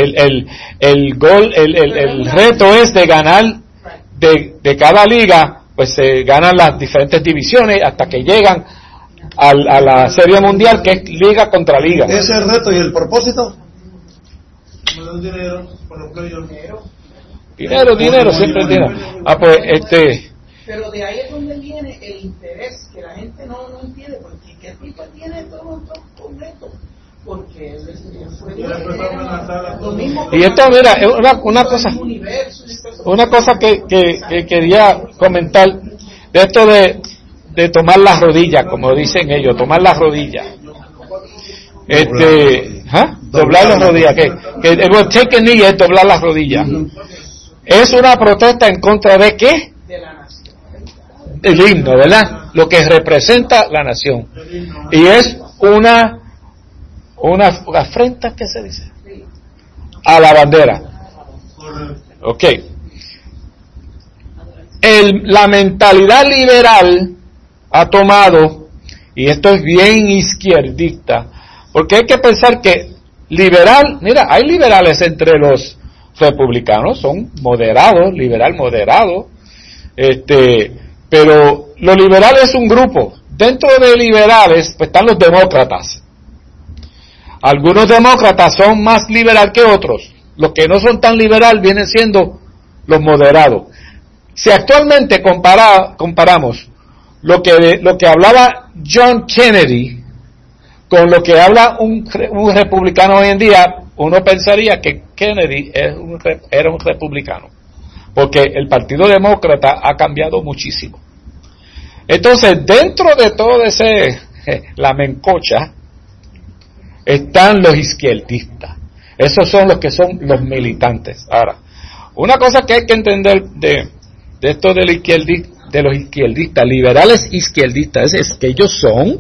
el reto es de ganar de cada liga, pues se ganan las diferentes divisiones hasta que llegan a la Serie Mundial, que es liga contra liga. Ese es el reto y el propósito. Dinero, siempre es dinero. Ah, pues Pero de ahí es donde viene el interés que la gente no entiende, porque ¿qué tipo tiene todo completo? Porque él fue lo mismo. y esto, mira, es una cosa que quería comentar de esto de tomar las rodillas, como dicen ellos, tomar las rodillas. Doblar las rodillas, que take a knee es doblar las rodillas. Es una protesta en contra de ¿qué? De la nación. El himno, ¿verdad? Lo que representa la nación. Y es una afrenta, ¿qué se dice? A la bandera. Ok. La mentalidad liberal ha tomado, y esto es bien izquierdista, porque hay que pensar que liberal, mira, hay liberales entre los republicanos, son moderados, liberal moderado, pero lo liberal es un grupo. Dentro de liberales pues están los demócratas. Algunos demócratas son más liberal que otros. Los que no son tan liberal vienen siendo los moderados. Si actualmente comparamos lo que hablaba John Kennedy con lo que habla un republicano hoy en día, uno pensaría que Kennedy era un republicano, porque el Partido Demócrata ha cambiado muchísimo. Entonces, dentro de todo la mencocha, están los izquierdistas. Esos son los que son los militantes. Ahora, una cosa que hay que entender de esto de los izquierdistas, liberales izquierdistas, es que ellos son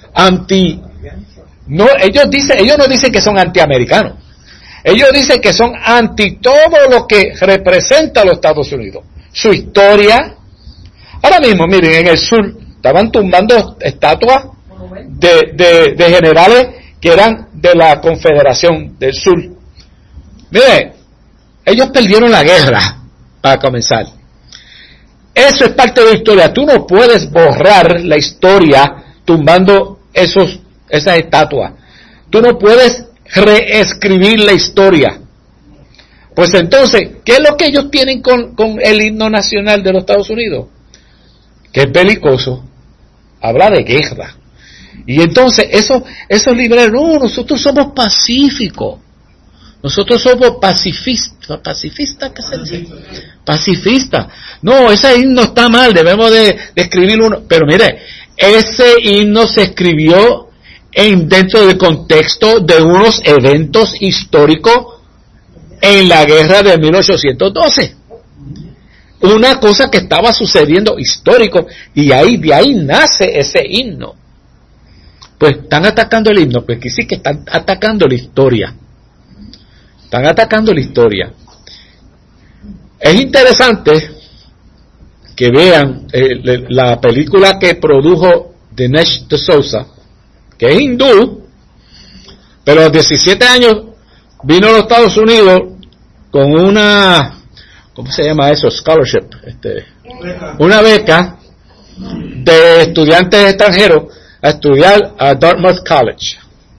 ellos no dicen que son antiamericanos. Ellos dicen que son anti todo lo que representa a los Estados Unidos. Su historia. Ahora mismo, miren, en el sur estaban tumbando estatuas de generales que eran de la Confederación del Sur. Miren, ellos perdieron la guerra, para comenzar. Eso es parte de la historia. Tú no puedes borrar la historia tumbando esas estatuas. Tú no puedes reescribir la historia. Pues entonces, ¿qué es lo que ellos tienen con el himno nacional de los Estados Unidos? Que es belicoso, habla de guerra. Y entonces, esos liberales, no, nosotros somos pacíficos. Nosotros somos pacifistas, ¿qué se dice? Pacifistas. No, ese himno está mal, debemos de escribir uno. Pero mire, ese himno se escribió dentro del contexto de unos eventos históricos en la guerra de 1812. Una cosa que estaba sucediendo histórico, y de ahí nace ese himno. Pues están atacando el himno, pues que sí que están atacando la historia. Están atacando la historia. Es interesante que vean la película que produjo Dinesh D'Souza, que es hindú, pero a los 17 años vino a los Estados Unidos con una, ¿cómo se llama eso? Scholarship, una beca de estudiantes extranjeros a estudiar a Dartmouth College.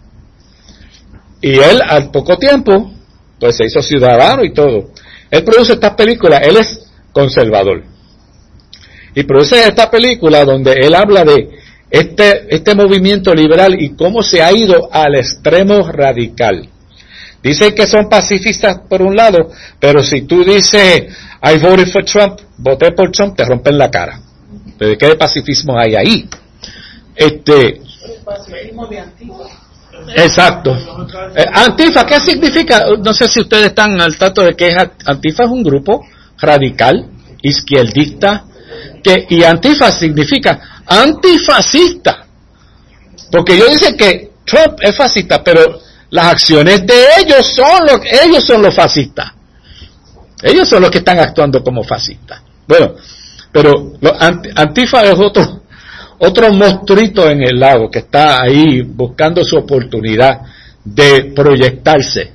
Y él al poco tiempo pues se hizo ciudadano y todo. Él produce esta película, él es conservador. Y produce esta película donde él habla de este movimiento liberal y cómo se ha ido al extremo radical. Dicen que son pacifistas por un lado, pero si tú dices I voted for Trump, voté por Trump, te rompen la cara. ¿De qué pacifismo hay ahí? El pacifismo de Antigua. Exacto. Antifa, ¿qué significa? No sé si ustedes están al tanto de que Antifa es un grupo radical, izquierdista, y Antifa significa antifascista. Porque ellos dicen que Trump es fascista, pero las acciones de ellos son los fascistas. Ellos son los que están actuando como fascistas. Bueno, pero Antifa es otro monstruito en el lago que está ahí buscando su oportunidad de proyectarse.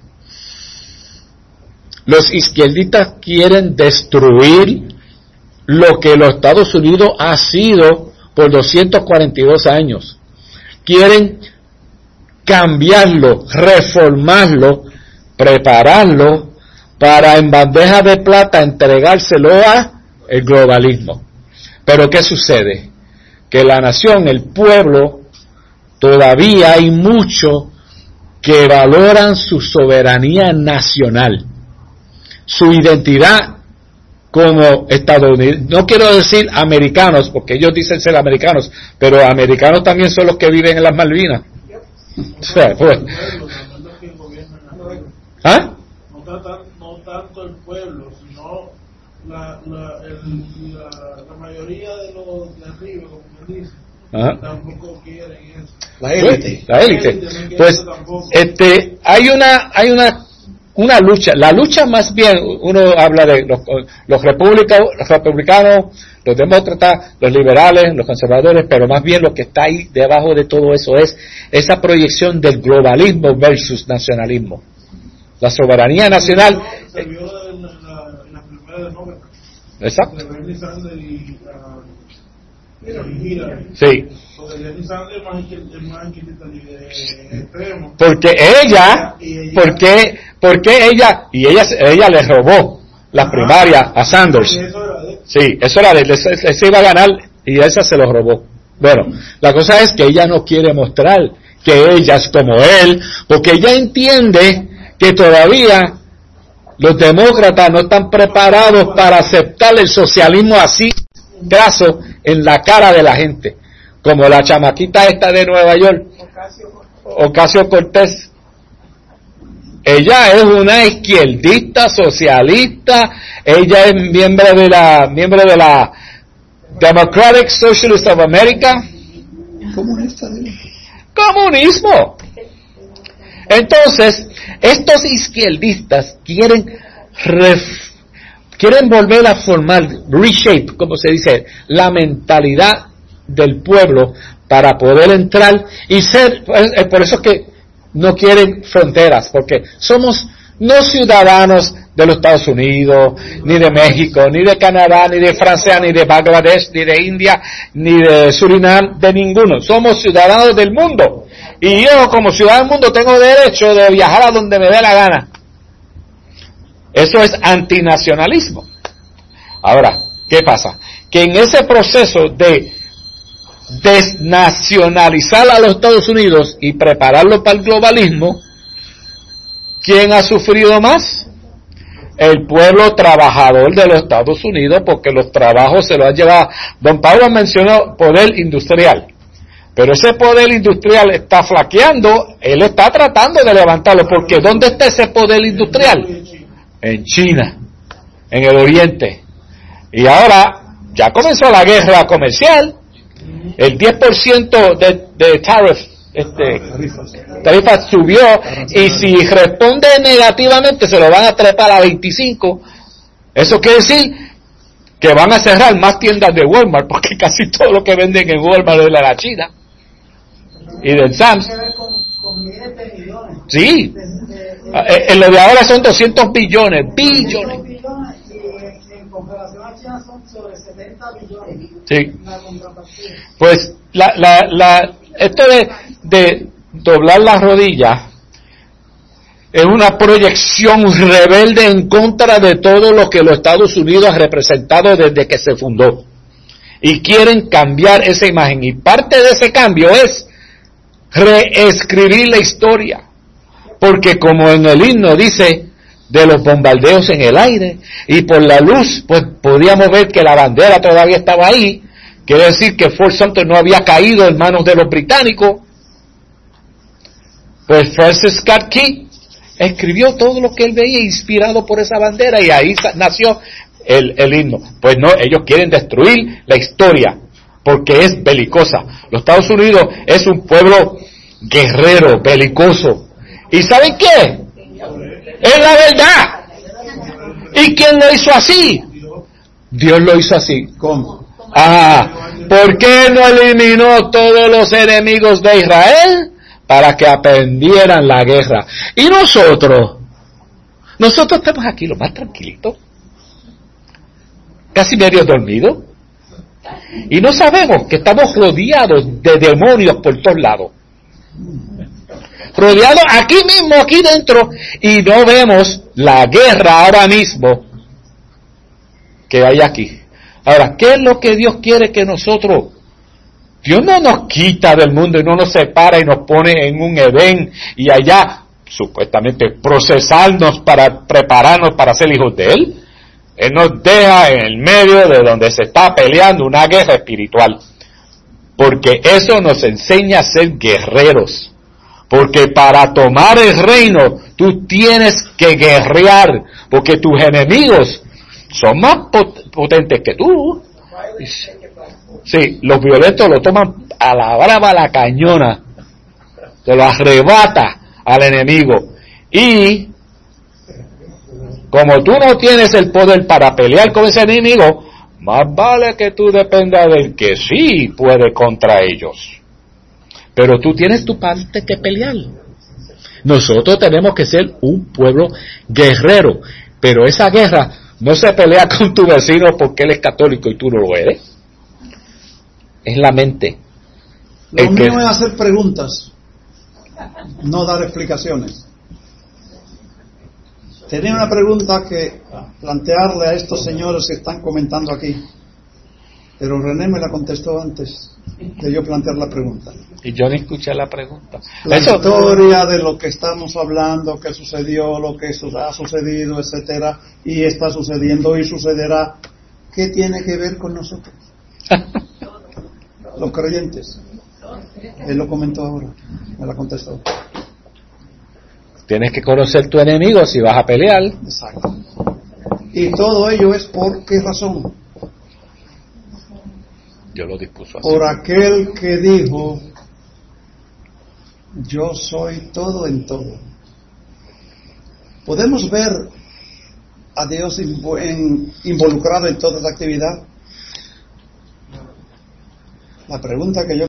Los izquierdistas quieren destruir lo que los Estados Unidos ha sido por 242 años. Quieren cambiarlo, reformarlo, prepararlo para en bandeja de plata entregárselo a el globalismo. Pero ¿qué sucede? Que la nación, el pueblo, todavía hay mucho que valoran su soberanía nacional, su identidad como estadounidenses. No quiero decir americanos, porque ellos dicen ser americanos, pero americanos también son los que viven en las Malvinas. O sea, pues. ¿Ah? No tanto el pueblo, sino la mayoría de los de arriba, como me dicen, tampoco quieren eso. La élite. La élite. Pues, hay una lucha. La lucha más bien, uno habla de los republicanos, los demócratas, los liberales, los conservadores, pero más bien lo que está ahí debajo de todo eso es esa proyección del globalismo versus nacionalismo. La soberanía nacional. Se vio en la primera de Nobel. Exacto. De Bernie Sanders y Hillary. Sí. Porque Bernie Sanders es más extremo. Porque ella le robó las primarias a Sanders. Sí, eso era de él, ese iba a ganar y esa se lo robó. Bueno, la cosa es que ella no quiere mostrar que ella es como él, porque ella entiende que todavía los demócratas no están preparados para aceptar el socialismo así, graso, en la cara de la gente, como la chamaquita esta de Nueva York, Ocasio-Cortez. Ella es una izquierdista, socialista, ella es miembro de la Democratic Socialist of America. Comunismo. Entonces, estos izquierdistas quieren volver a formar, reshape, como se dice, la mentalidad del pueblo para poder entrar y ser, por eso es que no quieren fronteras, porque somos no ciudadanos de los Estados Unidos, ni de México, ni de Canadá, ni de Francia, ni de Bangladesh, ni de India, ni de Surinam, de ninguno. Somos ciudadanos del mundo. Y yo, como ciudadano del mundo, tengo derecho de viajar a donde me dé la gana. Eso es antinacionalismo. Ahora, ¿qué pasa? Que en ese proceso de desnacionalizar a los Estados Unidos y prepararlo para el globalismo, ¿quién ha sufrido más? El pueblo trabajador de los Estados Unidos, porque los trabajos se los ha llevado. Don Pablo mencionó poder industrial, pero ese poder industrial está flaqueando. Él está tratando de levantarlo, porque ¿dónde está ese poder industrial? En China, en el Oriente. Y ahora ya comenzó la guerra comercial. El 10% de tarifa subió, y si responde negativamente se lo van a trepar a 25. Eso quiere decir que van a cerrar más tiendas de Walmart, porque casi todo lo que venden en Walmart es de la China y del Sam's. Sí, en lo de ahora son 200 billones. En comparación a China son sobre 70 billones. Sí. Pues esto de doblar las rodillas es una proyección rebelde en contra de todo lo que los Estados Unidos ha representado desde que se fundó, y quieren cambiar esa imagen, y parte de ese cambio es reescribir la historia, porque como en el himno dice, de los bombardeos en el aire, y por la luz pues podíamos ver que la bandera todavía estaba ahí. Quiere decir que Fort Sumter no había caído en manos de los británicos. Pues Francis Scott Key escribió todo lo que él veía inspirado por esa bandera y ahí nació el himno. Pues no, ellos quieren destruir la historia porque es belicosa. Los Estados Unidos es un pueblo guerrero, belicoso. ¿Y saben qué? Es la verdad. ¿Y quién lo hizo así? Dios lo hizo así. ¿Cómo? ¿Por qué no eliminó todos los enemigos de Israel? Para que aprendieran la guerra. Y nosotros estamos aquí lo más tranquilitos, casi medio dormidos, y no sabemos que estamos rodeados de demonios por todos lados. Rodeados aquí mismo, aquí dentro, y no vemos la guerra ahora mismo que hay aquí. Ahora, ¿qué es lo que Dios quiere que nosotros? Dios no nos quita del mundo y no nos separa y nos pone en un Edén y allá, supuestamente, procesarnos para prepararnos para ser hijos de Él. Él nos deja en el medio de donde se está peleando una guerra espiritual. Porque eso nos enseña a ser guerreros. Porque para tomar el reino, tú tienes que guerrear. Porque tus enemigos son más potentes que tú. Sí, los violentos lo toman a la brava, a la cañona. Se lo arrebata al enemigo. Y como tú no tienes el poder para pelear con ese enemigo, más vale que tú dependas del que sí puede contra ellos. Pero tú tienes tu parte que pelear. Nosotros tenemos que ser un pueblo guerrero. Pero esa guerra no se pelea con tu vecino porque él es católico y tú no lo eres. Es la mente. Lo mío es hacer preguntas, no dar explicaciones. Tenía una pregunta que plantearle a estos señores que están comentando aquí, pero René me la contestó antes de yo plantear la pregunta. Y yo ni escuché la pregunta. La historia de lo que estamos hablando, que sucedió, lo que ha sucedido, etcétera, y está sucediendo y sucederá, ¿qué tiene que ver con nosotros? Los creyentes. Él lo comentó ahora, me la contestó. Tienes que conocer tu enemigo si vas a pelear. Exacto. Y todo ello es por qué razón. Dios lo dispuso así. Por aquel que dijo, yo soy todo en todo. ¿Podemos ver a Dios involucrado en toda esta actividad? La pregunta que yo